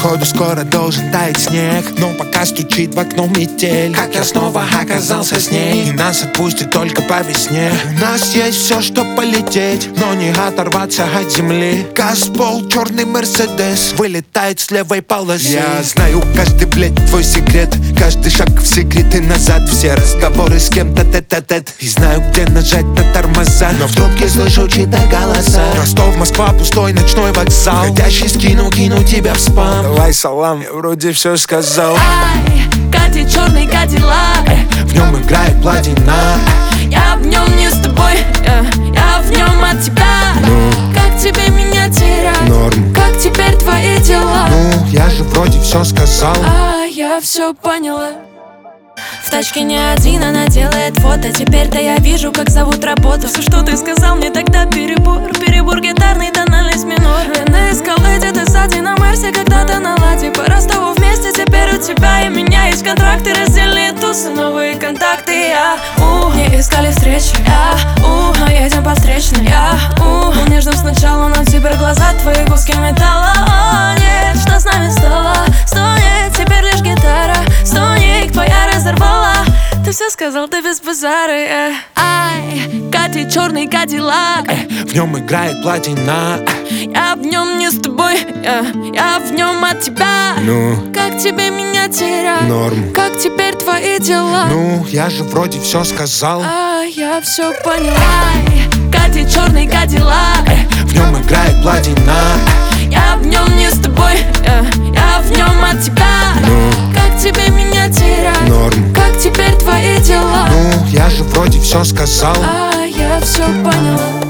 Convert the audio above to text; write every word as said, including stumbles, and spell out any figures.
Походу скоро должен таять снег, но пока стучит в окно метель. Как я снова оказался с ней, и нас отпустит только по весне. У нас есть все, чтоб полететь, но не оторваться от земли. Газпол, черный Мерседес, вылетает с левой полосы. Я знаю каждый, блядь, твой секрет, каждый шаг в секрет и назад. Все разговоры с кем-то тет-а-тет, и знаю, где нажать на тормоза, но в трубке слышу чьи-то голоса. Ростов, Москва, пустой ночной вокзал. Ходящий скину, кину тебя в спам. Давай салам, я вроде все сказал. Ай, катит черный кадиллак, В нем играет платина. я в нем не с тобой, я, я в нем от тебя. Ну, Как тебе меня терять? норм. Как теперь твои дела? Ну, я же вроде все сказал. А я все поняла. В тачке не один, она делает фото. Теперь-то я вижу, как зовут работу. Все, что ты сказал мне тогда, перебор. Перебор гитарный, тональность минор. Я на эскалейте, ты сзади на Мерсе, когда-то на ладе. По Ростову вместе, теперь у тебя и меня есть контракты, раздельные тусы, новые контакты. Я, у, не искали встречи, я, у, но едем по встречной. Я, у, был нежным сначала, но теперь глаза твои куски металла. О, нет, что с нами стало? Стонет, теперь лишь гитара. Стоник твоя разорвала. Ты все сказал, ты без базара, э. Ай, катит черный кадиллак, В нем играет платина. я в нем не с тобой, я, я в нем от тебя. Ну, Как тебе меня терять? норм. Как теперь твои дела? Ну, я же вроде все сказал. А я все поняла. Ай, катит черный кадиллак, В нем играет платина. я в нем не с тобой, я, я в нем от тебя. Ну, Как тебе меня терять? норм. Как теперь твои дела? Ну, я же вроде все сказал. А я все поняла.